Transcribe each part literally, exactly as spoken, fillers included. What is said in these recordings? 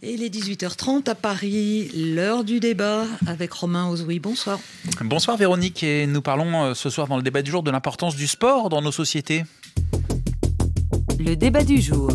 Et il est dix-huit heures trente à Paris, l'heure du débat avec Romain Ozoui. Bonsoir. Bonsoir Véronique, et nous parlons ce soir dans le débat du jour de l'importance du sport dans nos sociétés. Le débat du jour.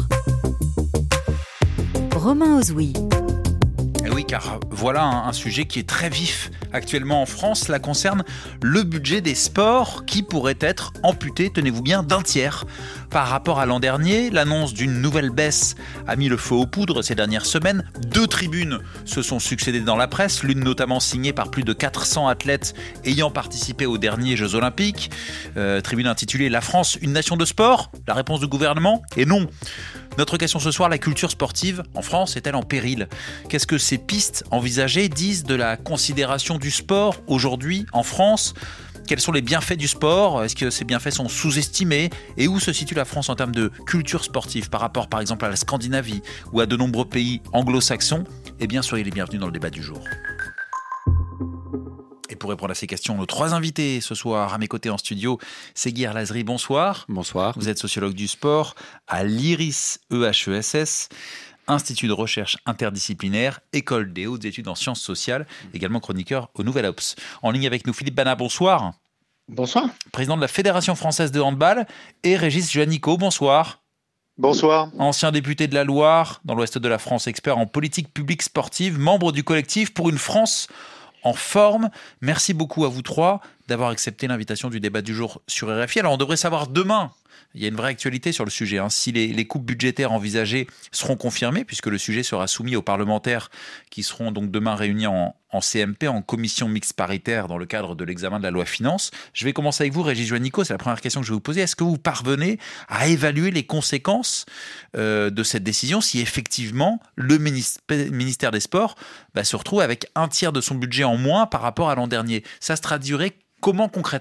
Romain Ozoui. Et oui, car voilà un, un sujet qui est très vif actuellement en France. Cela concerne le budget des sports qui pourrait être amputé, tenez-vous bien, d'un tiers. Par rapport à l'an dernier, l'annonce d'une nouvelle baisse a mis le feu aux poudres ces dernières semaines. Deux tribunes se sont succédées dans la presse, l'une notamment signée par plus de quatre cents athlètes ayant participé aux derniers Jeux Olympiques. Euh, tribune intitulée « La France, une nation de sport ?» La réponse du gouvernement est non. Notre question ce soir, la culture sportive en France est-elle en péril ? Qu'est-ce que ces pistes envisagées disent de la considération du sport aujourd'hui en France ? Quels sont les bienfaits du sport ? Est-ce que ces bienfaits sont sous-estimés ? Et où se situe la France en termes de culture sportive par rapport par exemple à la Scandinavie ou à de nombreux pays anglo-saxons ? Eh bien, soyez les bienvenus dans le débat du jour. Et pour répondre à ces questions, nos trois invités ce soir à mes côtés en studio, Seguir Lazri, bonsoir. Bonsoir. Vous êtes sociologue du sport à l'I R I S E H E S S, Institut de recherche interdisciplinaire, École des hautes études en sciences sociales, également chroniqueur au Nouvel Obs. En ligne avec nous, Philippe Bana, bonsoir. Bonsoir. Président de la Fédération française de handball, et Régis Juanico, bonsoir. Bonsoir. Ancien député de la Loire, dans l'ouest de la France, expert en politique publique sportive, membre du collectif Pour une France en forme. Merci beaucoup à vous trois d'avoir accepté l'invitation du débat du jour sur R F I. Alors on devrait savoir demain, il y a une vraie actualité sur le sujet, hein, si les, les coupes budgétaires envisagées seront confirmées, puisque le sujet sera soumis aux parlementaires qui seront donc demain réunis en, en C M P, en commission mixte paritaire dans le cadre de l'examen de la loi Finances. Je vais commencer avec vous, Régis Juanico, c'est la première question que je vais vous poser. Est-ce que vous parvenez à évaluer les conséquences euh, de cette décision si effectivement le ministère des Sports bah, se retrouve avec un tiers de son budget en moins par rapport à l'an dernier ? Ça se traduirait comment concrètement ?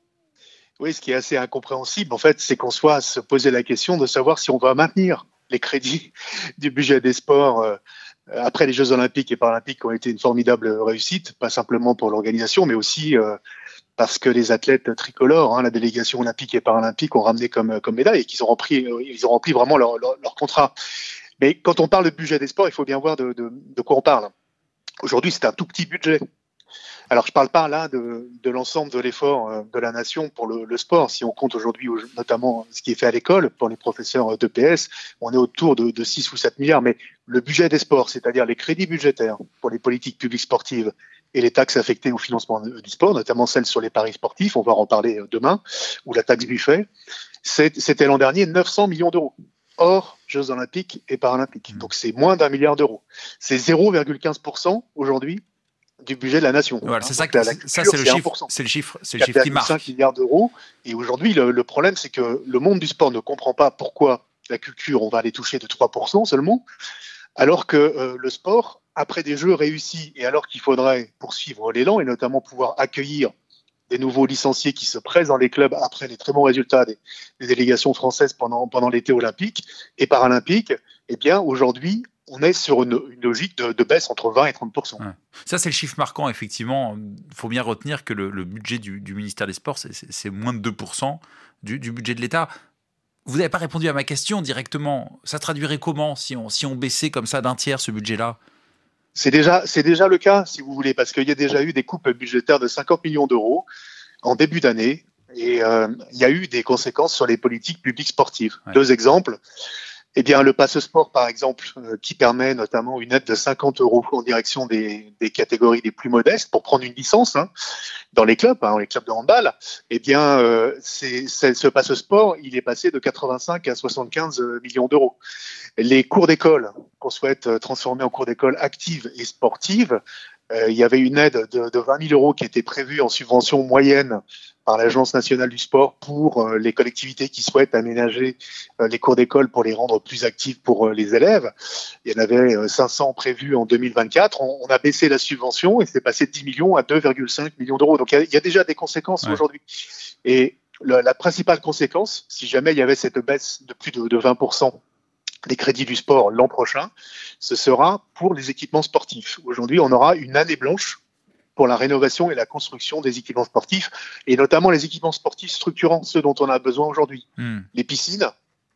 Oui, ce qui est assez incompréhensible, en fait, c'est qu'on soit à se poser la question de savoir si on va maintenir les crédits du budget des sports euh, après les Jeux Olympiques et Paralympiques qui ont été une formidable réussite, pas simplement pour l'organisation, mais aussi euh, parce que les athlètes tricolores, hein, la délégation olympique et paralympique, ont ramené comme, comme médaille et qu'ils ont rempli, euh, ils ont rempli vraiment leur, leur, leur contrat. Mais quand on parle de budget des sports, il faut bien voir de, de, de quoi on parle. Aujourd'hui, c'est un tout petit budget. Alors, je ne parle pas là de, de l'ensemble de l'effort de la nation pour le, le sport. Si on compte aujourd'hui, notamment ce qui est fait à l'école pour les professeurs d'E P S, on est autour de, de six ou sept milliards. Mais le budget des sports, c'est-à-dire les crédits budgétaires pour les politiques publiques sportives et les taxes affectées au financement du sport, notamment celles sur les paris sportifs, on va en parler demain, ou la taxe Buffet, c'était l'an dernier neuf cents millions d'euros. Hors Jeux Olympiques et Paralympiques. Donc, c'est moins d'un milliard d'euros. C'est zéro virgule quinze pour cent aujourd'hui du budget de la nation. Voilà, c'est ça, la, ça, culture, ça c'est, le c'est chiffre, c'est le chiffre, c'est le chiffre qui marque. cinq milliards d'euros. Et aujourd'hui, le, le problème, c'est que le monde du sport ne comprend pas pourquoi la culture, on va aller toucher de trois pour cent seulement, alors que euh, le sport, après des jeux réussis, et alors qu'il faudrait poursuivre l'élan et notamment pouvoir accueillir des nouveaux licenciés qui se pressent dans les clubs après les très bons résultats des, des délégations françaises pendant, pendant l'été olympique et paralympique, eh bien, aujourd'hui, on est sur une, une logique de, de baisse entre vingt et trente pour cent. Ouais. Ça, c'est le chiffre marquant, effectivement. Il faut bien retenir que le, le budget du, du ministère des Sports, c'est, c'est, c'est moins de deux pour cent du, du budget de l'État. Vous n'avez pas répondu à ma question directement. Ça traduirait comment si on, si on baissait comme ça d'un tiers ce budget-là ? C'est déjà, c'est déjà le cas, si vous voulez, parce qu'il y a déjà eu des coupes budgétaires de cinquante millions d'euros en début d'année. Et euh, il y a eu des conséquences sur les politiques publiques sportives. Ouais. Deux exemples. Eh bien, le Passe Sport, par exemple, euh, qui permet notamment une aide de cinquante euros en direction des, des catégories les plus modestes pour prendre une licence hein, dans les clubs, hein, les clubs de handball. Eh bien, euh, c'est, c'est, ce Passe Sport, il est passé de quatre-vingt-cinq à soixante-quinze millions d'euros. Les cours d'école qu'on souhaite transformer en cours d'école actives et sportives, euh, il y avait une aide de, de vingt mille euros qui était prévue en subvention moyenne par l'Agence nationale du sport pour euh, les collectivités qui souhaitent aménager euh, les cours d'école pour les rendre plus actifs pour euh, les élèves. Il y en avait euh, cinq cents prévus en deux mille vingt-quatre. On, on a baissé la subvention et c'est passé de dix millions à deux virgule cinq millions d'euros. Donc il y a, il y a déjà des conséquences ouais. aujourd'hui. Et le, la principale conséquence, si jamais il y avait cette baisse de plus de, de vingt pour cent des crédits du sport l'an prochain, ce sera pour les équipements sportifs. Aujourd'hui, on aura une année blanche pour la rénovation et la construction des équipements sportifs, et notamment les équipements sportifs structurants, ceux dont on a besoin aujourd'hui. Mmh. Les piscines,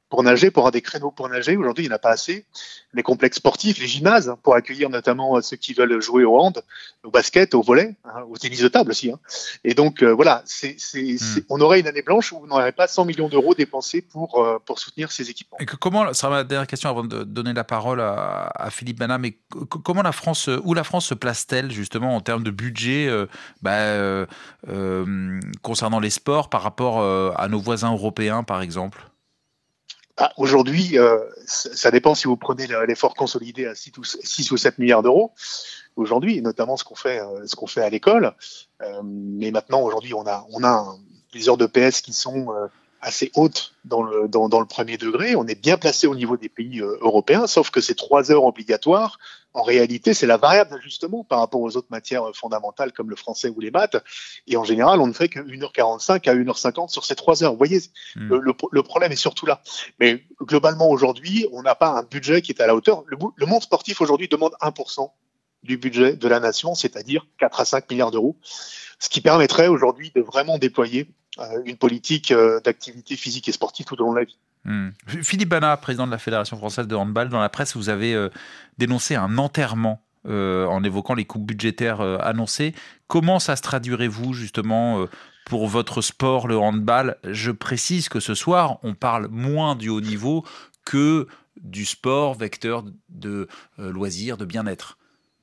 pour nager, pour avoir des créneaux pour nager. Aujourd'hui, il n'y en a pas assez. Les complexes sportifs, les gymnases, pour accueillir notamment ceux qui veulent jouer au hand, au basket, au volley, hein, au tennis de table aussi. Hein. Et donc, euh, voilà, c'est, c'est, mmh. c'est, on aurait une année blanche où on n'aurait pas cent millions d'euros dépensés pour, euh, pour soutenir ces équipements. Et que, comment, ça sera ma dernière question avant de donner la parole à, à Philippe Banat, mais que, comment la France, où la France se place-t-elle justement en termes de budget euh, bah, euh, euh, concernant les sports par rapport euh, à nos voisins européens, par exemple? Ah, aujourd'hui, euh, ça dépend si vous prenez l'effort consolidé à six ou sept milliards d'euros. Aujourd'hui, notamment ce qu'on fait, euh, ce qu'on fait à l'école. Euh, mais maintenant, aujourd'hui, on a, on a un, des heures de P S qui sont euh, assez hautes dans le, dans, dans le premier degré. On est bien placé au niveau des pays euh, européens, sauf que ces trois heures obligatoires, en réalité, c'est la variable d'ajustement par rapport aux autres matières fondamentales comme le français ou les maths. Et en général, on ne fait que une heure quarante-cinq à une heure cinquante sur ces trois heures. Vous voyez, mmh. le, le, le problème est surtout là. Mais globalement, aujourd'hui, on n'a pas un budget qui est à la hauteur. Le, le monde sportif aujourd'hui demande un pour cent du budget de la nation, c'est-à-dire quatre à cinq milliards d'euros, ce qui permettrait aujourd'hui de vraiment déployer euh, une politique euh, d'activité physique et sportive tout au long de la vie. Mmh. Philippe Banat, président de la Fédération française de handball, dans la presse, vous avez euh, dénoncé un enterrement euh, en évoquant les coupes budgétaires euh, annoncées. Comment ça se traduirait, vous, justement, euh, pour votre sport, le handball? Je précise que ce soir, on parle moins du haut niveau que du sport vecteur de euh, loisirs, de bien-être.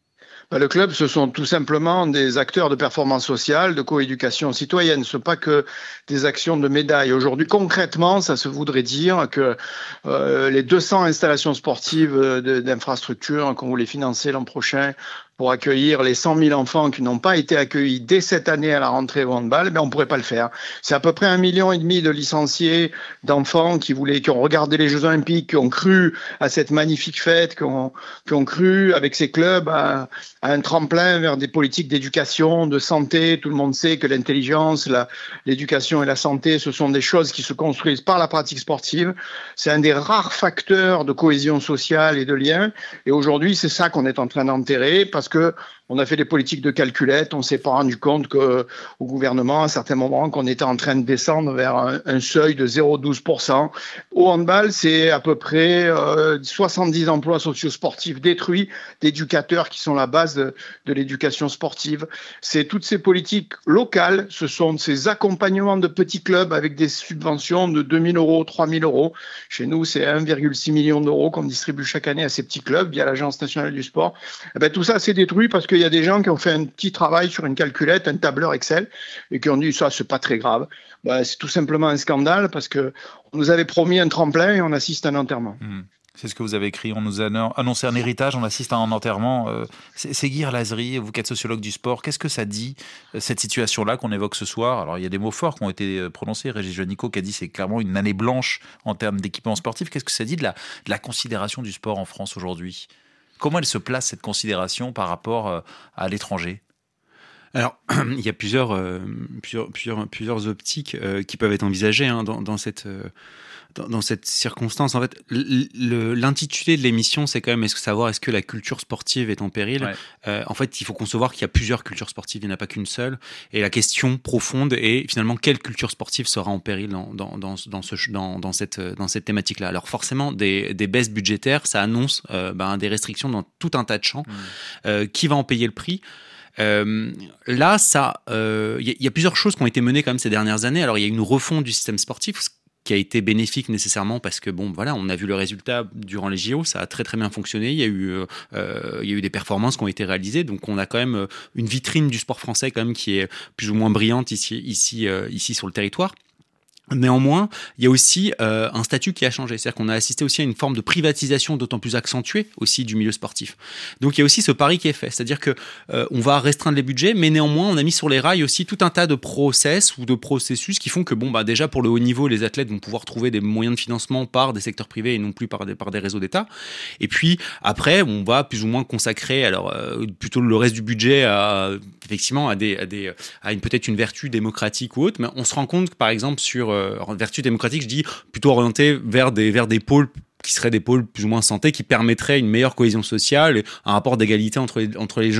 Le club, ce sont tout simplement des acteurs de performance sociale, de coéducation citoyenne. Ce ne sont pas que des actions de médailles. Aujourd'hui, concrètement, ça se voudrait dire que euh, les deux cents installations sportives de, d'infrastructures qu'on voulait financer l'an prochain pour accueillir les cent mille enfants qui n'ont pas été accueillis dès cette année à la rentrée au handball, ben on ne pourrait pas le faire. C'est à peu près un million et demi de licenciés, d'enfants qui voulaient, qui ont regardé les Jeux Olympiques, qui ont cru à cette magnifique fête, qui ont, qui ont cru avec ces clubs à, à un tremplin vers des politiques d'éducation, de santé. Tout le monde sait que l'intelligence, la, l'éducation et la santé, ce sont des choses qui se construisent par la pratique sportive. C'est un des rares facteurs de cohésion sociale et de lien. Et aujourd'hui, c'est ça qu'on est en train d'enterrer parce Parce que on a fait des politiques de calculette, on s'est pas rendu compte que, au gouvernement, à certains moments, qu'on était en train de descendre vers un, un seuil de zéro virgule douze pour cent. Au handball, c'est à peu près euh, soixante-dix emplois socio-sportifs détruits, d'éducateurs qui sont la base de, de l'éducation sportive. C'est toutes ces politiques locales, ce sont ces accompagnements de petits clubs avec des subventions de deux mille euros, trois mille euros. Chez nous, c'est un virgule six million d'euros qu'on distribue chaque année à ces petits clubs via l'Agence nationale du sport. Et ben, tout ça, c'est détruit parce qu'il y a des gens qui ont fait un petit travail sur une calculette, un tableur Excel, et qui ont dit ça, c'est pas très grave. Ben, c'est tout simplement un scandale parce que on nous avait promis un tremplin et on assiste à un enterrement. Mmh. C'est ce que vous avez écrit. On nous a annoncé un héritage, on assiste à un enterrement. Euh, Séguir Lazri, vous qui êtes sociologue du sport, qu'est-ce que ça dit, cette situation-là qu'on évoque ce soir? Alors, il y a des mots forts qui ont été prononcés. Régis Juanico qui a dit c'est clairement une année blanche en termes d'équipement sportif. Qu'est-ce que ça dit de la, de la considération du sport en France aujourd'hui? Comment elle se place, cette considération, par rapport à l'étranger? Alors, il y a plusieurs, euh, plusieurs, plusieurs, plusieurs optiques euh, qui peuvent être envisagées hein, dans, dans, cette, euh, dans, dans cette circonstance. En fait, le, l'intitulé de l'émission, c'est quand même est-ce que savoir est-ce que la culture sportive est en péril. Ouais. euh, En fait, il faut concevoir qu'il y a plusieurs cultures sportives, il n'y en a pas qu'une seule. Et la question profonde est finalement quelle culture sportive sera en péril dans, dans, dans, dans, ce, dans, dans, cette, dans cette thématique-là. Alors forcément, des, des baisses budgétaires, ça annonce euh, ben, des restrictions dans tout un tas de champs. Mmh. Euh, qui va en payer le prix? Euh, là, ça, il euh, y, y a plusieurs choses qui ont été menées quand même ces dernières années. Alors, il y a une refonte du système sportif qui a été bénéfique nécessairement parce que bon, voilà, on a vu le résultat durant les J O, ça a très très bien fonctionné. Il y a eu, euh, il y a eu des performances qui ont été réalisées, donc on a quand même une vitrine du sport français quand même qui est plus ou moins brillante ici, ici, euh, ici sur le territoire. Néanmoins, il y a aussi euh, un statut qui a changé. C'est-à-dire qu'on a assisté aussi à une forme de privatisation d'autant plus accentuée aussi du milieu sportif. Donc il y a aussi ce pari qui est fait. C'est-à-dire que euh, on va restreindre les budgets, mais néanmoins, on a mis sur les rails aussi tout un tas de process ou de processus qui font que, bon, bah, déjà pour le haut niveau, les athlètes vont pouvoir trouver des moyens de financement par des secteurs privés et non plus par des, par des réseaux d'État. Et puis après, on va plus ou moins consacrer alors euh, plutôt le reste du budget à, effectivement à, des, à, des, à une, peut-être une vertu démocratique ou autre. Mais on se rend compte que, par exemple, sur en vertu démocratique, je dis plutôt orienté vers des, vers des pôles qui seraient des pôles plus ou moins santé, qui permettraient une meilleure cohésion sociale, un rapport d'égalité entre les, entre les gens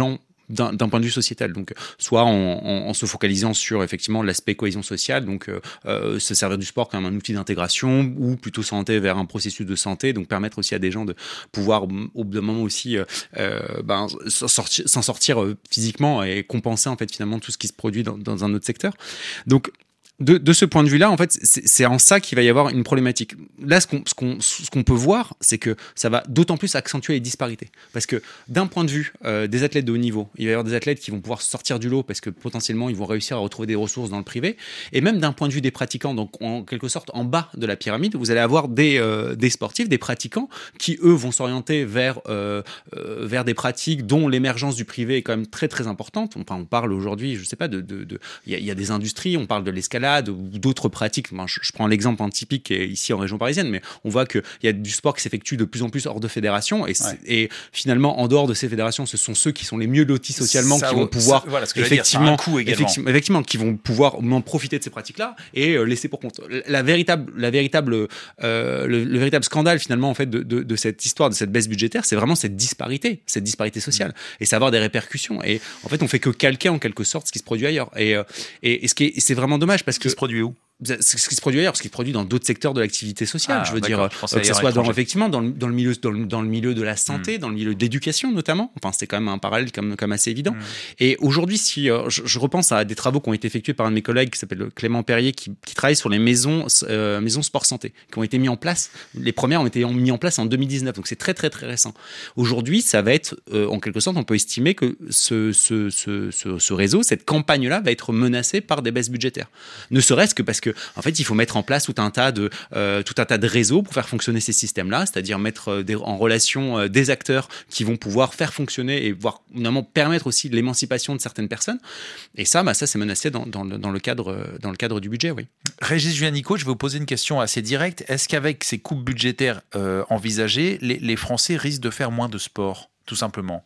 d'un, d'un point de vue sociétal. Donc, soit en, en, en se focalisant sur effectivement l'aspect cohésion sociale, donc euh, se servir du sport comme un outil d'intégration, ou plutôt s'orienter vers un processus de santé, donc permettre aussi à des gens de pouvoir au bout d'un moment aussi euh, ben, s'en sortir, s'en sortir physiquement et compenser en fait finalement tout ce qui se produit dans, dans un autre secteur. Donc De, de ce point de vue-là, en fait, c'est, c'est en ça qu'il va y avoir une problématique. Là, ce qu'on, ce qu'on, ce qu'on peut voir, c'est que ça va d'autant plus accentuer les disparités. Parce que d'un point de vue euh, des athlètes de haut niveau, il va y avoir des athlètes qui vont pouvoir sortir du lot parce que potentiellement, ils vont réussir à retrouver des ressources dans le privé. Et même d'un point de vue des pratiquants, donc en quelque sorte en bas de la pyramide, vous allez avoir des, euh, des sportifs, des pratiquants qui, eux, vont s'orienter vers, euh, euh, vers des pratiques dont l'émergence du privé est quand même très, très importante. Enfin, on parle aujourd'hui, je ne sais pas, de, de, de, il y a, il y a des industries, on parle de l'escalade, ou d'autres pratiques. Moi, je, je prends l'exemple un typique qui est ici en région parisienne, mais on voit qu'il y a du sport qui s'effectue de plus en plus hors de fédération et, ouais. et finalement, en dehors de ces fédérations, ce sont ceux qui sont les mieux lotis socialement ça, qui vont pouvoir ça, voilà, effectivement, dire, effectivement, effectivement, qui vont pouvoir en profiter de ces pratiques-là et euh, laisser pour compte. La véritable, la véritable, euh, le, le véritable scandale finalement en fait de, de, de cette histoire, de cette baisse budgétaire, c'est vraiment cette disparité, cette disparité sociale mmh. et ça va avoir des répercussions. Et en fait, on fait que calquer en quelque sorte ce qui se produit ailleurs. Et, euh, et, et ce qui est, c'est vraiment dommage parce que qui se produit où? C'est ce qui se produit ailleurs, ce qui se produit dans d'autres secteurs de l'activité sociale. Ah, je veux dire, je que ce soit dans, effectivement dans le, dans le milieu, dans le, dans le milieu de la santé, mmh. dans le milieu de l'éducation notamment. Enfin, c'est quand même un parallèle comme, comme assez évident. Mmh. Et aujourd'hui, si euh, je, je repense à des travaux qui ont été effectués par un de mes collègues qui s'appelle Clément Perrier, qui, qui travaille sur les maisons, euh, maisons sport santé, qui ont été mis en place. Les premières ont été mis en place en deux mille dix-neuf, donc c'est très très très récent. Aujourd'hui, ça va être, euh, en quelque sorte, on peut estimer que ce, ce, ce, ce, ce réseau, cette campagne-là, va être menacée par des baisses budgétaires. Ne serait-ce que parce que, en fait, il faut mettre en place tout un tas de euh, tout un tas de réseaux pour faire fonctionner ces systèmes-là, c'est-à-dire mettre euh, des, en relation euh, des acteurs qui vont pouvoir faire fonctionner et voire notamment permettre aussi l'émancipation de certaines personnes. Et ça, bah, ça c'est menacé dans, dans, le, dans le cadre dans le cadre du budget, oui. Régis Juanico, je vais vous poser une question assez directe. Est-ce qu'avec ces coupes budgétaires euh, envisagées, les, les Français risquent de faire moins de sport, tout simplement?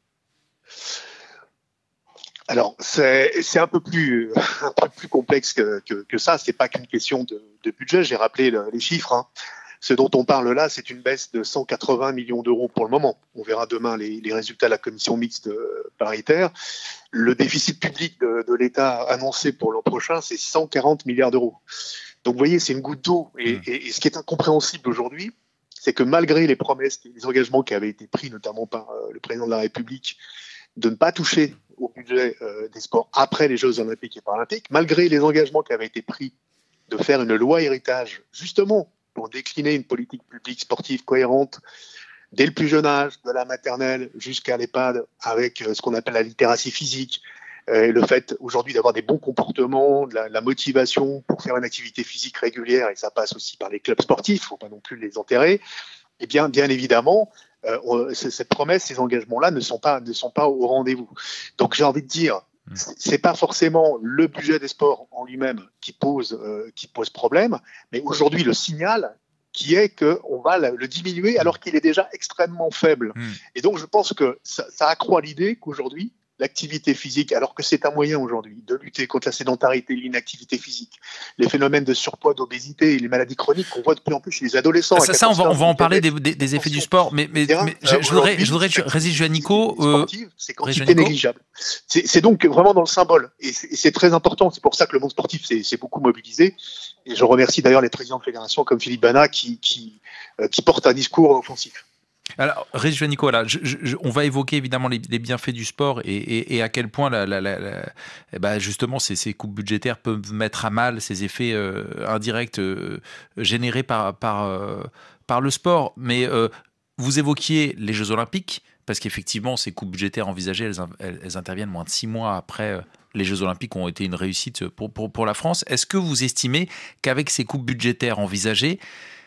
Alors, c'est, c'est un peu plus, un peu plus complexe que, que, que ça. C'est pas qu'une question de, de budget. J'ai rappelé le, les chiffres. Hein. Ce dont on parle là, c'est une baisse de cent quatre-vingts millions d'euros pour le moment. On verra demain les, les résultats de la commission mixte paritaire. Le déficit public de, de l'État annoncé pour l'an prochain, c'est cent quarante milliards d'euros. Donc, vous voyez, c'est une goutte d'eau. Et, et, et ce qui est incompréhensible aujourd'hui, c'est que malgré les promesses et les engagements qui avaient été pris, notamment par euh, le président de la République, de ne pas toucher au budget euh, des sports après les Jeux Olympiques et Paralympiques, malgré les engagements qui avaient été pris de faire une loi héritage, justement, pour décliner une politique publique sportive cohérente dès le plus jeune âge, de la maternelle jusqu'à l'EHPAD, avec euh, ce qu'on appelle la littératie physique, euh, le fait aujourd'hui d'avoir des bons comportements, de la, la motivation pour faire une activité physique régulière, et ça passe aussi par les clubs sportifs, il ne faut pas non plus les enterrer, eh bien, bien évidemment, Euh, cette promesse, ces engagements-là ne sont pas ne sont pas au rendez-vous. Donc j'ai envie de dire, c'est pas forcément le budget des sports en lui-même qui pose euh, qui pose problème, mais aujourd'hui le signal qui est que on va le diminuer alors qu'il est déjà extrêmement faible. Mmh. Et donc je pense que ça, ça accroît l'idée qu'aujourd'hui l'activité physique, alors que c'est un moyen aujourd'hui de lutter contre la sédentarité, l'inactivité physique, les phénomènes de surpoids, d'obésité et les maladies chroniques qu'on voit de plus en plus chez les adolescents. Ça, ça on, va, on va en parler des, des, des effets du sport, mais, mais, mais je, je voudrais, je voudrais, Régis Juanico, euh, c'est quantité négligeable. C'est, c'est donc vraiment dans le symbole, et c'est, et c'est très important. C'est pour ça que le monde sportif s'est, s'est beaucoup mobilisé. Et je remercie d'ailleurs les présidents de fédération comme Philippe Bana qui, qui, euh, qui portent un discours offensif. Alors, Régis Juanico, voilà, je, je, on va évoquer évidemment les, les bienfaits du sport et, et, et à quel point la, la, la, la, eh ben justement ces, ces coupes budgétaires peuvent mettre à mal ces effets euh, indirects euh, générés par, par, euh, par le sport. Mais euh, vous évoquiez les Jeux Olympiques, parce qu'effectivement, ces coupes budgétaires envisagées, elles, elles, elles interviennent moins de six mois après euh, les Jeux Olympiques ont été une réussite pour, pour, pour la France. Est-ce que vous estimez qu'avec ces coupes budgétaires envisagées,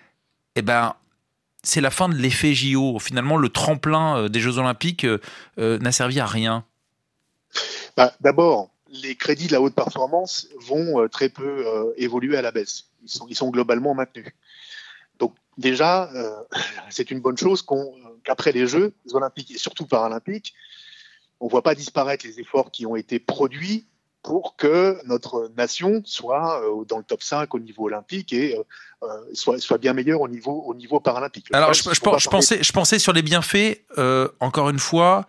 eh ben, c'est la fin de l'effet J O. Finalement, le tremplin des Jeux Olympiques euh, n'a servi à rien. Bah, d'abord, les crédits de la haute performance vont euh, très peu euh, évoluer à la baisse. Ils sont, ils sont globalement maintenus. Donc déjà, euh, c'est une bonne chose qu'on, qu'après les Jeux Olympiques et surtout Paralympiques, on ne voit pas disparaître les efforts qui ont été produits pour que notre nation soit euh, dans le top cinq au niveau olympique et euh, soit, soit bien meilleure au niveau, au niveau paralympique. Alors, je, je, je, pensais, je pensais sur les bienfaits, euh, encore une fois,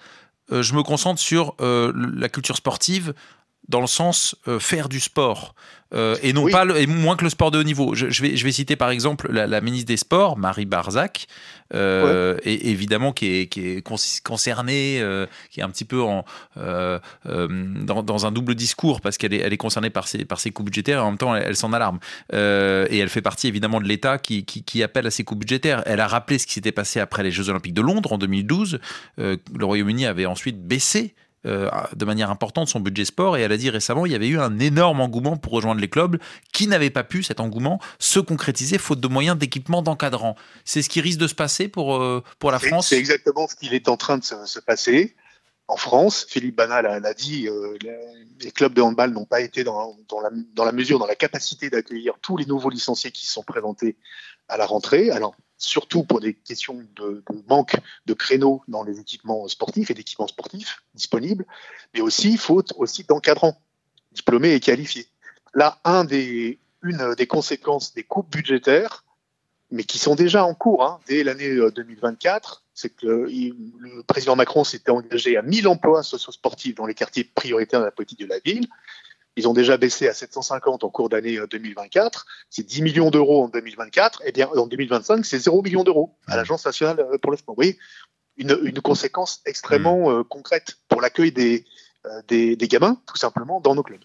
euh, je me concentre sur euh, la culture sportive dans le sens euh, faire du sport euh, et non oui. pas le, et moins que le sport de haut niveau. Je, je vais je vais citer par exemple la, la ministre des Sports, Marie Barzac, euh, ouais. et évidemment qui est qui est concernée, euh, qui est un petit peu en euh, euh, dans, dans un double discours parce qu'elle est elle est concernée par ces par ces coupes budgétaires et en même temps elle, elle s'en alarme euh, et elle fait partie évidemment de l'État qui, qui qui appelle à ces coupes budgétaires. Elle a rappelé ce qui s'était passé après les Jeux Olympiques de Londres en deux mille douze. Euh, le Royaume-Uni avait ensuite baissé Euh, de manière importante son budget sport et elle a dit récemment il y avait eu un énorme engouement pour rejoindre les clubs qui n'avaient pas pu cet engouement se concrétiser faute de moyens d'équipement d'encadrants. C'est ce qui risque de se passer pour, euh, pour la c'est, France. C'est exactement ce qui est en train de se, se passer en France. Philippe Bana l'a, l'a dit, euh, les clubs de handball n'ont pas été dans, dans, la, dans la mesure, dans la capacité d'accueillir tous les nouveaux licenciés qui sont présentés à la rentrée. Alors surtout pour des questions de, de manque de créneaux dans les équipements sportifs et d'équipements sportifs disponibles, mais aussi faute aussi d'encadrants diplômés et qualifiés. Là, un des, une des conséquences des coupes budgétaires, mais qui sont déjà en cours hein, dès l'année deux mille vingt-quatre, c'est que le, le président Macron s'était engagé à mille emplois socio-sportifs dans les quartiers prioritaires de la politique de la ville. Ils ont déjà baissé à sept cent cinquante en cours d'année deux mille vingt-quatre. C'est dix millions d'euros en deux mille vingt-quatre. Eh bien, en deux mille vingt-cinq, c'est zéro million d'euros à l'Agence nationale pour le sport. Vous voyez, une, une conséquence extrêmement euh, concrète pour l'accueil des, euh, des, des gamins, tout simplement, dans nos clubs.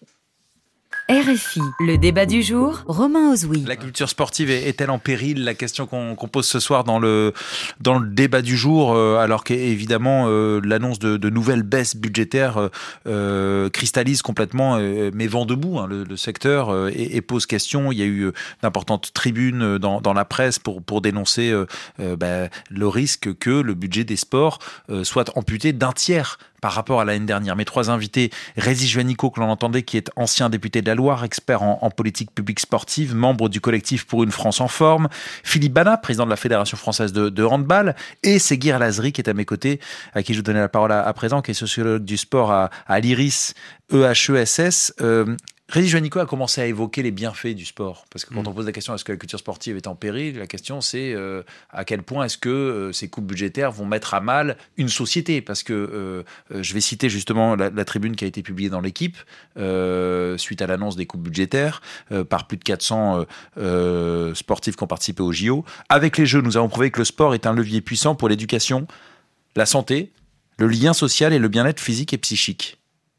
R F I, le débat du jour, Romain Ozoui. La culture sportive est-elle en péril? La question qu'on, qu'on pose ce soir dans le, dans le débat du jour, euh, alors qu'évidemment euh, l'annonce de, de nouvelles baisses budgétaires euh, cristallise complètement, euh, mais vent debout hein, le, le secteur euh, et, et pose question. Il y a eu d'importantes tribunes dans, dans la presse pour, pour dénoncer euh, euh, bah, le risque que le budget des sports euh, soit amputé d'un tiers par rapport à l'année dernière. Mes trois invités, Régis Juanico, que l'on entendait, qui est ancien député de la Loire, expert en, en politique publique sportive, membre du collectif Pour une France en forme, Philippe Bana, président de la Fédération française de, de handball, et Seguir Lazri, qui est à mes côtés, à qui je vous donnais la parole à, à présent, qui est sociologue du sport à, à l'IRIS E H E S S. Euh, Régis Juanico a commencé à évoquer les bienfaits du sport. Parce que quand mmh. on pose la question est-ce que la culture sportive est en péril, la question c'est euh, à quel point est-ce que euh, ces coupes budgétaires vont mettre à mal une société. Parce que euh, je vais citer justement la, la tribune qui a été publiée dans l'Équipe euh, suite à l'annonce des coupes budgétaires euh, par plus de quatre cents euh, euh, sportifs qui ont participé aux J O. Avec les Jeux, nous avons prouvé que le sport est un levier puissant pour l'éducation, la santé, le lien social et le bien-être physique et psychique.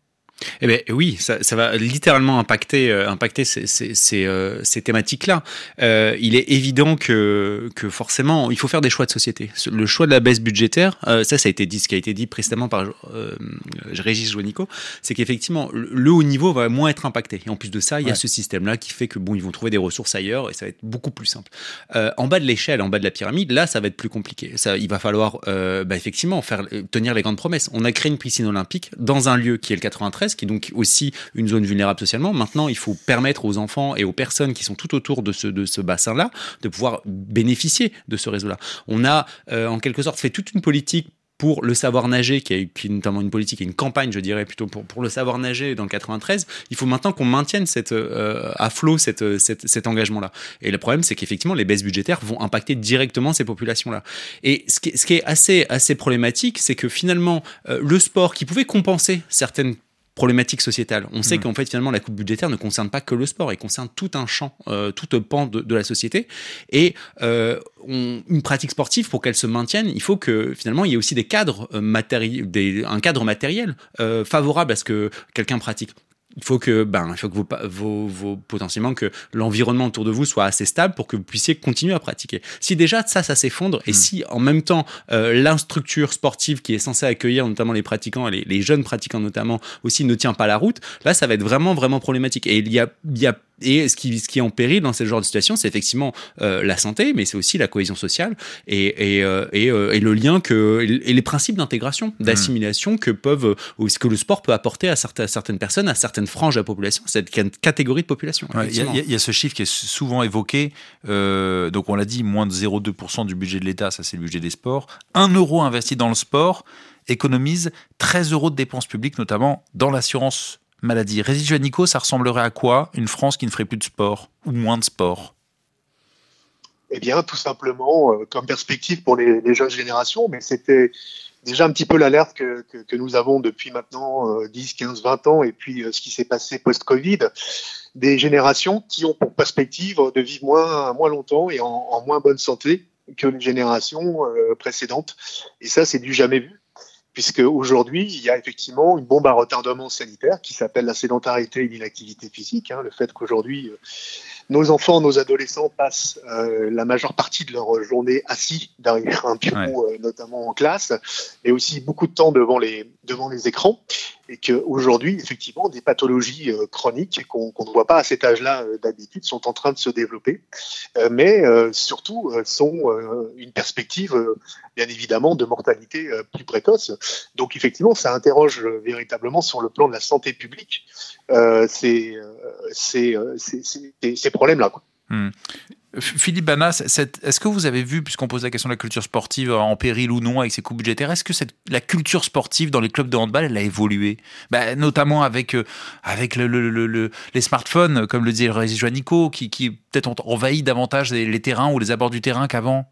Eh bien oui, ça, ça va littéralement impacter, euh, impacter ces, ces, ces, euh, ces thématiques-là. Euh, il est évident que, que forcément, il faut faire des choix de société. Le choix de la baisse budgétaire, euh, ça, ça a été dit, ce qui a été dit précédemment par euh, Régis Juanico, c'est qu'effectivement, le haut niveau va moins être impacté. Et en plus de ça, il y a ouais. ce système-là qui fait que bon, ils vont trouver des ressources ailleurs et ça va être beaucoup plus simple. Euh, en bas de l'échelle, en bas de la pyramide, là, ça va être plus compliqué. Ça, il va falloir euh, bah, effectivement faire, tenir les grandes promesses. On a créé une piscine olympique dans un lieu qui est le quatre-vingt-treize, qui est donc aussi une zone vulnérable socialement. Maintenant, il faut permettre aux enfants et aux personnes qui sont tout autour de ce, de ce bassin-là de pouvoir bénéficier de ce réseau-là. On a, euh, en quelque sorte, fait toute une politique pour le savoir nager, qui est, qui est notamment une politique et une campagne, je dirais, plutôt pour, pour le savoir nager dans le quatre-vingt-treize. Il faut maintenant qu'on maintienne cette, euh, à flot cette, cette, cet engagement-là. Et le problème, c'est qu'effectivement, les baisses budgétaires vont impacter directement ces populations-là. Et ce qui, ce qui est assez, assez problématique, c'est que finalement, euh, le sport qui pouvait compenser certaines problématique sociétale. On sait mmh. qu'en fait, finalement, la coupe budgétaire ne concerne pas que le sport, elle concerne tout un champ, euh, tout un pan de, de la société. Et euh, on, une pratique sportive, pour qu'elle se maintienne, il faut que, finalement, il y ait aussi des cadres euh, matériels, des, un cadre matériel euh, favorable à ce que quelqu'un pratique. Il faut que, ben, il faut que vos, vos, vos, potentiellement que l'environnement autour de vous soit assez stable pour que vous puissiez continuer à pratiquer. Si déjà ça, ça s'effondre, mmh. et si en même temps euh, l'instructure sportive qui est censée accueillir notamment les pratiquants, les, les jeunes pratiquants notamment aussi, ne tient pas la route, là, ça va être vraiment vraiment problématique. Et il y a, il y a Et ce qui, ce qui est en péril dans ce genre de situation, c'est effectivement euh, la santé, mais c'est aussi la cohésion sociale et, et, euh, et, euh, et le lien que, et les principes d'intégration, d'assimilation mmh. que peuvent, ou ce que le sport peut apporter à certaines, à certaines personnes, à certaines franges de la population, à cette catégorie de population. Il ouais, y, y, y a ce chiffre qui est souvent évoqué, euh, donc on l'a dit, moins de zéro virgule deux pour cent du budget de l'État, ça c'est le budget des sports. Un euro investi dans le sport économise treize euros de dépenses publiques, notamment dans l'assurance maladie. Régis Juanico, ça ressemblerait à quoi une France qui ne ferait plus de sport ou moins de sport? eh bien, tout simplement, euh, comme perspective pour les, les jeunes générations, mais c'était déjà un petit peu l'alerte que, que, que nous avons depuis maintenant euh, dix, quinze, vingt ans, et puis euh, ce qui s'est passé post-Covid, des générations qui ont pour perspective de vivre moins, moins longtemps et en, en moins bonne santé que les générations euh, précédentes. Et ça, c'est du jamais vu, puisque aujourd'hui, il y a effectivement une bombe à retardement sanitaire qui s'appelle la sédentarité et l'inactivité physique, hein, le fait qu'aujourd'hui, euh, nos enfants, nos adolescents passent euh, la majeure partie de leur journée assis derrière un bureau, ouais. euh, notamment en classe, mais aussi beaucoup de temps devant les, devant les écrans, et qu'aujourd'hui, effectivement, des pathologies euh, chroniques qu'on qu'on ne voit pas à cet âge-là euh, d'habitude sont en train de se développer, euh, mais euh, surtout euh, sont euh, une perspective, euh, bien évidemment, de mortalité euh, plus précoce. Donc, effectivement, ça interroge euh, véritablement sur le plan de la santé publique euh, ces, euh, ces, euh, ces, ces, ces problèmes-là, quoi. Hum. Philippe Bana, cette, est-ce que vous avez vu, puisqu'on pose la question de la culture sportive en péril ou non avec ses coûts budgétaires, est-ce que cette, la culture sportive dans les clubs de handball, elle a évolué, bah, notamment avec, euh, avec le, le, le, le, les smartphones, comme le disait Régis Juanico, qui, qui peut-être ont envahi davantage les, les terrains ou les abords du terrain qu'avant?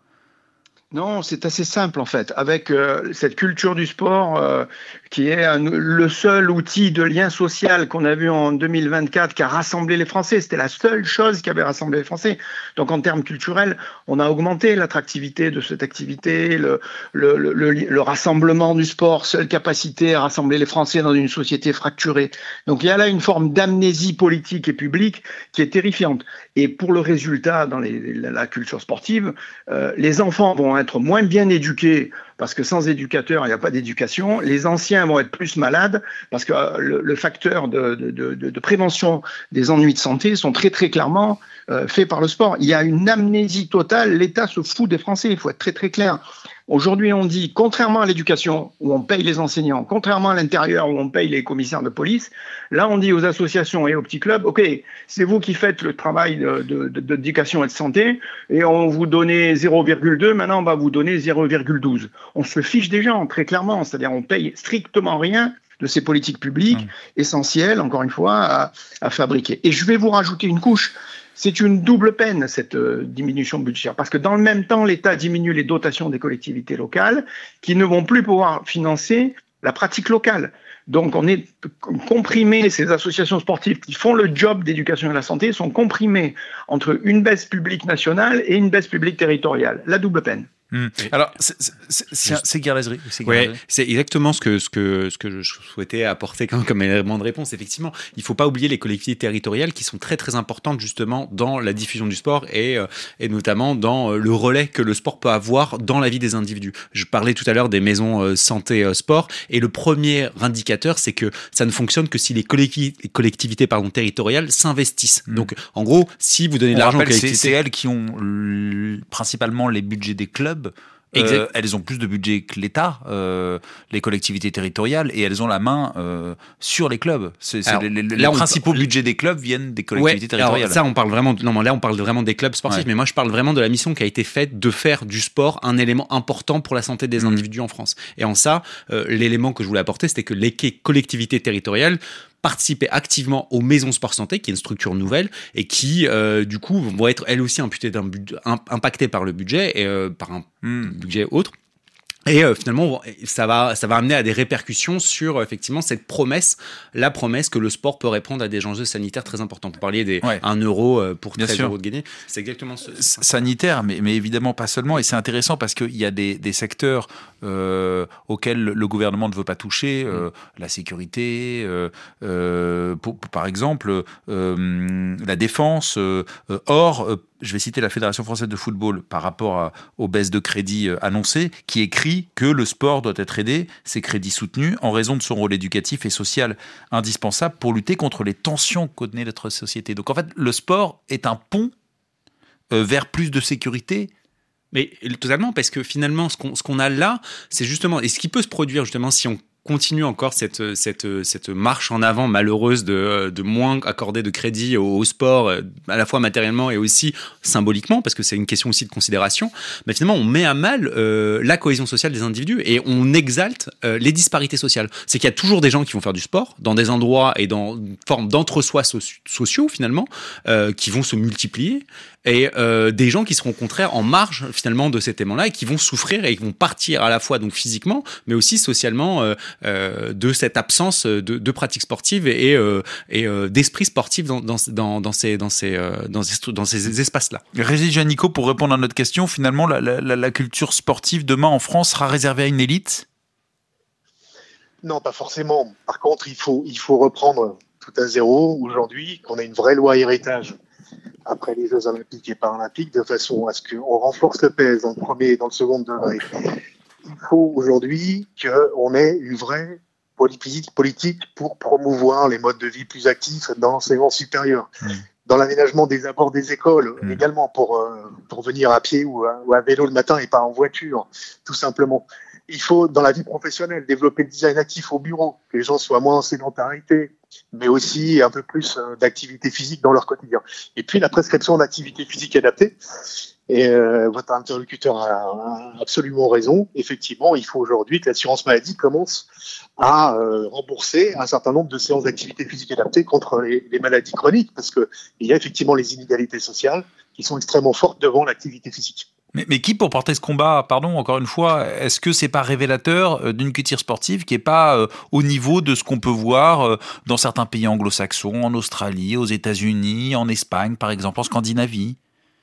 Non, c'est assez simple en fait. Avec euh, cette culture du sport euh, qui est un, le seul outil de lien social qu'on a vu en deux mille vingt-quatre qui a rassemblé les Français. C'était la seule chose qui avait rassemblé les Français. Donc en termes culturels, on a augmenté l'attractivité de cette activité, le, le, le, le, le rassemblement du sport, seule capacité à rassembler les Français dans une société fracturée. Donc il y a là une forme d'amnésie politique et publique qui est terrifiante. Et pour le résultat dans les, la, la culture sportive, euh, les enfants vont être moins bien éduqués parce que sans éducateur, il n'y a pas d'éducation. Les anciens vont être plus malades parce que le, le facteur de, de, de, de prévention des ennuis de santé sont très très clairement euh, faits par le sport. Il y a une amnésie totale. L'État se fout des Français. Il faut être très très clair. Aujourd'hui, on dit, contrairement à l'éducation, où on paye les enseignants, contrairement à l'intérieur, où on paye les commissaires de police, là, on dit aux associations et aux petits clubs, OK, c'est vous qui faites le travail de, de, de, d'éducation et de santé, et on vous donnait zéro virgule deux, maintenant on va vous donner zéro virgule douze. On se fiche des gens, très clairement, c'est-à-dire on paye strictement rien de ces politiques publiques mmh. essentielles, encore une fois, à, à fabriquer. Et je vais vous rajouter une couche. C'est une double peine, cette euh, diminution budgétaire, parce que dans le même temps, l'État diminue les dotations des collectivités locales qui ne vont plus pouvoir financer la pratique locale. Donc, on est comprimé, ces associations sportives qui font le job d'éducation et de la santé sont comprimées entre une baisse publique nationale et une baisse publique territoriale. La double peine. Mmh. Alors, c'est, c'est, c'est, c'est Guerlazerie. C'est, ouais, c'est exactement ce que, ce, que, ce que je souhaitais apporter comme, comme élément de réponse. Effectivement, il ne faut pas oublier les collectivités territoriales qui sont très très importantes justement dans la diffusion du sport et, et notamment dans le relais que le sport peut avoir dans la vie des individus. Je parlais tout à l'heure des maisons santé sport et le premier indicateur, c'est que ça ne fonctionne que si les collectivités, collectivités pardon, territoriales s'investissent. Mmh. Donc, en gros, si vous donnez de l'argent aux collectivités... C'est, c'est elles qui ont l... principalement les budgets des clubs. Euh, elles ont plus de budget que l'État, euh, les collectivités territoriales, et elles ont la main euh, sur les clubs. C'est, c'est alors, les, les, les principaux on... budgets des clubs viennent des collectivités ouais, territoriales. Alors ça, on parle vraiment. Non, là, on parle vraiment des clubs sportifs, ouais. Mais moi, je parle vraiment de la mission qui a été faite de faire du sport un élément important pour la santé des mmh. individus en France. Et en ça, euh, l'élément que je voulais apporter, c'était que les collectivités territoriales participer activement aux maisons sport santé, qui est une structure nouvelle et qui, euh, du coup, vont être elles aussi imputées d'un budget, impactées par le budget et euh, par un mmh. budget autre. Et euh, finalement, ça va, ça va amener à des répercussions sur effectivement cette promesse, la promesse que le sport peut répondre à des enjeux sanitaires très importants. Vous parliez des ouais. un euro pour treize euros de gagné, c'est exactement ce. Sanitaire, mais, mais évidemment pas seulement. Et c'est intéressant parce qu'il y a des, des secteurs euh, auxquels le gouvernement ne veut pas toucher, euh, mmh. la sécurité, euh, euh, pour, pour, par exemple euh, la défense. Euh, or, euh, je vais citer la Fédération française de football par rapport à, aux baisses de crédits euh, annoncées, qui écrit que le sport doit être aidé, ses crédits soutenus, en raison de son rôle éducatif et social indispensable pour lutter contre les tensions que connaît notre société. Donc en fait, le sport est un pont euh, vers plus de sécurité. Mais totalement, parce que finalement, ce qu'on, ce qu'on a là, c'est justement, et ce qui peut se produire justement si on continue encore cette, cette, cette marche en avant malheureuse de, de moins accorder de crédit au, au sport, à la fois matériellement et aussi symboliquement, parce que c'est une question aussi de considération, mais finalement on met à mal euh, la cohésion sociale des individus et on exalte euh, les disparités sociales. C'est qu'il y a toujours des gens qui vont faire du sport dans des endroits et dans une forme d'entre-soi so- sociaux finalement, euh, qui vont se multiplier. et euh, des gens qui seront au contraire en marge finalement de cet élément-là et qui vont souffrir et qui vont partir à la fois donc physiquement mais aussi socialement euh, euh, de cette absence de, de pratiques sportives et, euh, et euh, d'esprit sportif dans, dans, dans, dans, ces, dans, ces, euh, dans, ces, dans ces espaces-là. Régis Juanico, pour répondre à notre question, finalement la, la, la culture sportive demain en France sera réservée à une élite ? Non, pas forcément. Par contre, il faut, il faut reprendre tout à zéro aujourd'hui, qu'on a une vraie loi héritage après les Jeux Olympiques et Paralympiques, de façon à ce qu'on renforce le P S dans le premier et dans le second degré. Il faut aujourd'hui qu'on ait une vraie politique, politique pour promouvoir les modes de vie plus actifs dans l'enseignement supérieur, mmh. dans l'aménagement des abords des écoles, mmh. également pour, euh, pour venir à pied ou à, ou à vélo le matin et pas en voiture, tout simplement. Il faut, dans la vie professionnelle, développer le design actif au bureau, que les gens soient moins en sédentarité, mais aussi un peu plus d'activité physique dans leur quotidien. Et puis la prescription d'activité physique adaptée. Et euh, votre interlocuteur a absolument raison. Effectivement, il faut aujourd'hui que l'assurance maladie commence à euh, rembourser un certain nombre de séances d'activité physique adaptée contre les, les maladies chroniques, parce que il y a effectivement les inégalités sociales qui sont extrêmement fortes devant l'activité physique. Mais, mais qui pour porter ce combat, pardon, encore une fois, est-ce que c'est pas révélateur d'une culture sportive qui est pas euh, au niveau de ce qu'on peut voir euh, dans certains pays anglo-saxons, en Australie, aux États-Unis, en Espagne, par exemple, en Scandinavie?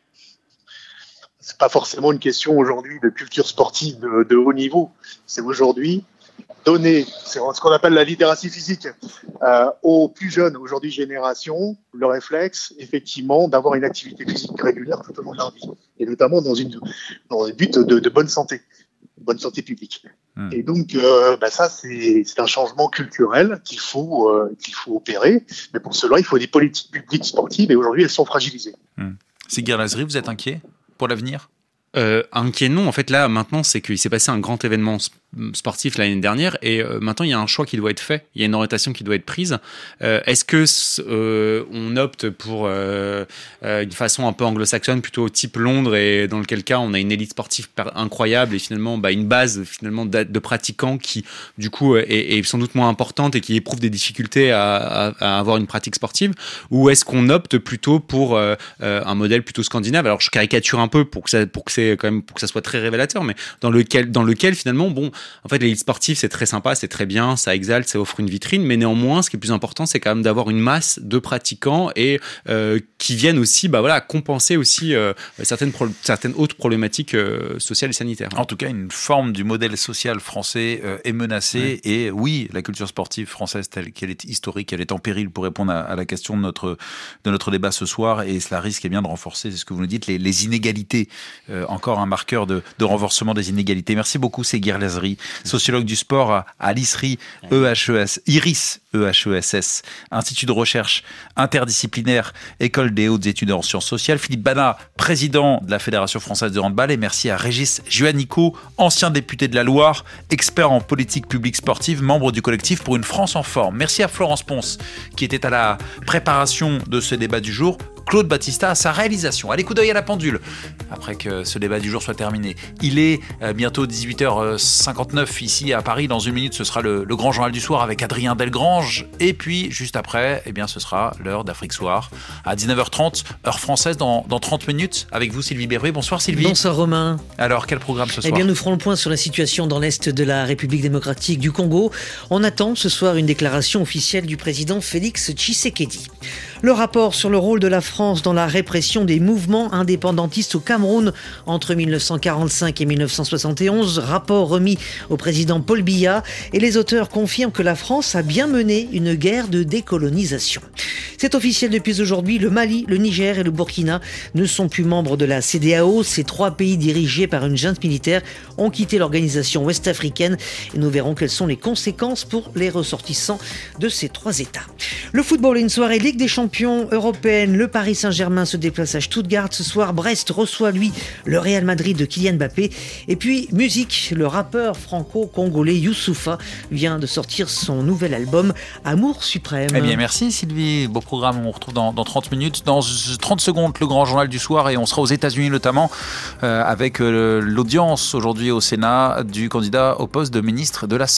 C'est pas forcément une question aujourd'hui de culture sportive de, de haut niveau. C'est aujourd'hui donner, c'est ce qu'on appelle la littératie physique, euh, aux plus jeunes, aujourd'hui génération, le réflexe, effectivement, d'avoir une activité physique régulière tout au long de leur vie. Et notamment dans une, dans un but de, de bonne santé, bonne santé publique. Mmh. Et donc, euh, bah ça, c'est, c'est un changement culturel qu'il faut, euh, qu'il faut opérer. Mais pour cela, il faut des politiques publiques sportives et aujourd'hui, elles sont fragilisées. Mmh. Sigir Lazeri, vous êtes inquiet pour l'avenir ? Euh, inquiet non, en fait là maintenant c'est qu'il s'est passé un grand événement sportif l'année dernière et euh, maintenant il y a un choix qui doit être fait, il y a une orientation qui doit être prise. Euh, est-ce que euh, on opte pour euh, euh, une façon un peu anglo-saxonne plutôt type Londres et dans lequel cas on a une élite sportive incroyable et finalement bah, une base finalement de, de pratiquants qui du coup est, est sans doute moins importante et qui éprouvent des difficultés à, à, à avoir une pratique sportive, ou est-ce qu'on opte plutôt pour euh, un modèle plutôt scandinave? Alors je caricature un peu pour que ça, pour que c'est quand même pour que ça soit très révélateur, mais dans lequel, dans lequel finalement, bon, en fait, l'élite sportive, c'est très sympa, c'est très bien, ça exalte, ça offre une vitrine, mais néanmoins, ce qui est plus important, c'est quand même d'avoir une masse de pratiquants et euh, qui viennent aussi, bah voilà, compenser aussi euh, certaines, pro- certaines autres problématiques euh, sociales et sanitaires. En tout cas, une forme du modèle social français euh, est menacée, ouais. Et oui, la culture sportive française telle qu'elle est historique, elle est en péril, pour répondre à, à la question de notre, de notre débat ce soir, et cela risque eh bien de renforcer, c'est ce que vous nous dites, les, les inégalités. Euh, encore un marqueur de, de renforcement des inégalités. Merci beaucoup, Sigir Lazeri, sociologue du sport à, à l'I S R I, E H E S, IRIS, E H E S S, Institut de recherche interdisciplinaire, École des hautes études en sciences sociales. Philippe Banat, président de la Fédération française de handball. Et merci à Régis Juanico, ancien député de la Loire, expert en politique publique sportive, membre du collectif pour une France en forme. Merci à Florence Ponce, qui était à la préparation de ce débat du jour. Claude Battista à sa réalisation. Allez, coup d'œil à la pendule, après que ce débat du jour soit terminé. Il est euh, bientôt dix-huit heures cinquante-neuf ici à Paris. Dans une minute, ce sera le, le grand journal du soir avec Adrien Delgrange. Et puis, juste après, eh bien, ce sera l'heure d'Afrique Soir à dix-neuf heures trente, heure française, dans, dans trente minutes. Avec vous, Sylvie Berruet. Bonsoir, Sylvie. Bonsoir, Romain. Alors, quel programme ce soir ? Eh bien, nous ferons le point sur la situation dans l'Est de la République démocratique du Congo. On attend ce soir une déclaration officielle du président Félix Tshisekedi. Le rapport sur le rôle de la France dans la répression des mouvements indépendantistes au Cameroun entre dix-neuf cent quarante-cinq et dix-neuf cent soixante et onze, rapport remis au président Paul Biya, et les auteurs confirment que la France a bien mené une guerre de décolonisation. C'est officiel depuis aujourd'hui, le Mali, le Niger et le Burkina ne sont plus membres de la C E D E A O. Ces trois pays dirigés par une junte militaire ont quitté l'organisation ouest-africaine et nous verrons quelles sont les conséquences pour les ressortissants de ces trois États. Le football, une soirée Ligue des Champions européenne. Le Paris Saint-Germain se déplace à Stuttgart ce soir. Brest reçoit, lui, le Real Madrid de Kylian Mbappé. Et puis, musique, le rappeur franco-congolais Youssoupha vient de sortir son nouvel album Amour Suprême. Eh bien, merci Sylvie. Beau programme, on retrouve dans, dans trente minutes. Dans trente secondes, le grand journal du soir, et on sera aux États-Unis notamment euh, avec euh, l'audience aujourd'hui au Sénat du candidat au poste de ministre de la Santé.